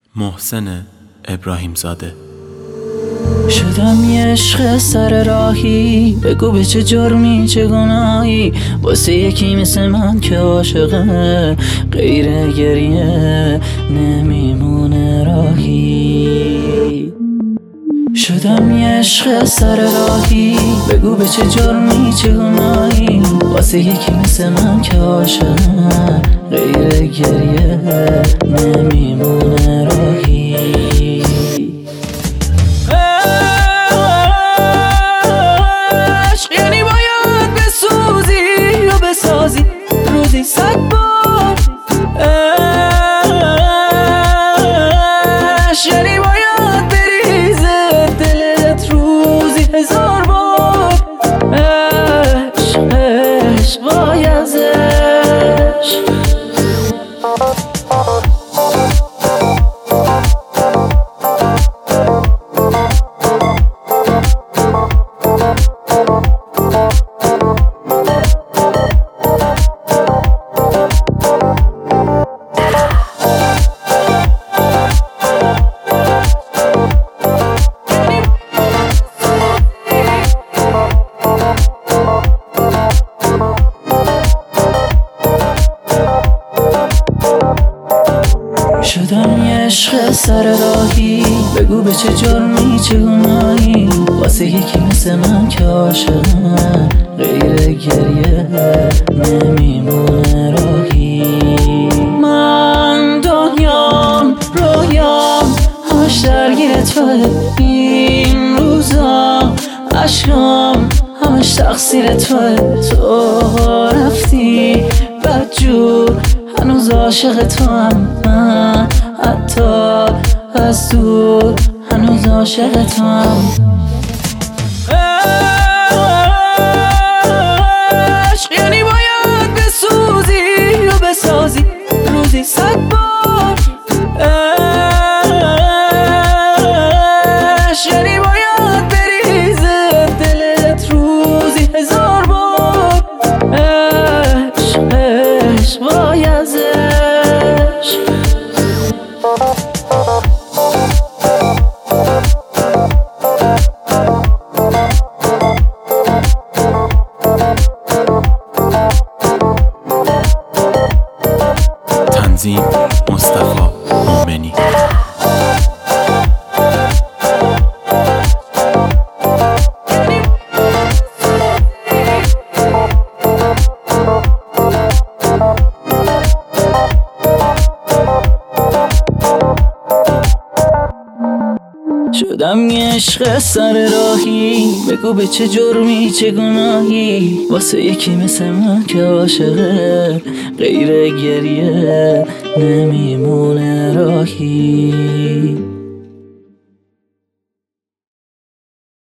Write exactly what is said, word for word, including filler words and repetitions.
محسن ابراهیم زاده. شدم یه عشق سر راهی، بگو به چه جرمی چه گناهی، واسه یکی مثل من که عاشقه غیر گریه نمیمونه راهی. شدم یه عشق سر راهی، بگو به چه جرمی چه گناهی، واسه یکی مثل من که عاشقه غیر گریه نمیمونه راهی. روزی صد بار عشق یعنی باید بریزه دلت روزی هزار بار. عشق عشق وای از عشق. شدم یه عشق سر راهی، بگو به چه جرمی چه گناهی، واسه یکی مثل من که عاشقه غیر گریه نمیمونه راهی. من دنیام رویام همش درگیر توه، این روزا عشقام همش تقصیر توه. تو رفتی بدجور هنوز عاشق تو هم، من حتی از دور هنوز عاشق تو هم. عشق یعنی باید بسوزی و بسازی روزی صد بار. عشق یعنی باید بریزه دلت روزی هزار بار. عشق عشق وای از عشق. تنظیم مصطفی مومنی. شدم یه عشق سر راهی، بگو به چه جرمی چه گناهی، واسه یکی مثل من که عاشقه غیر گریه نمیمونه راهی.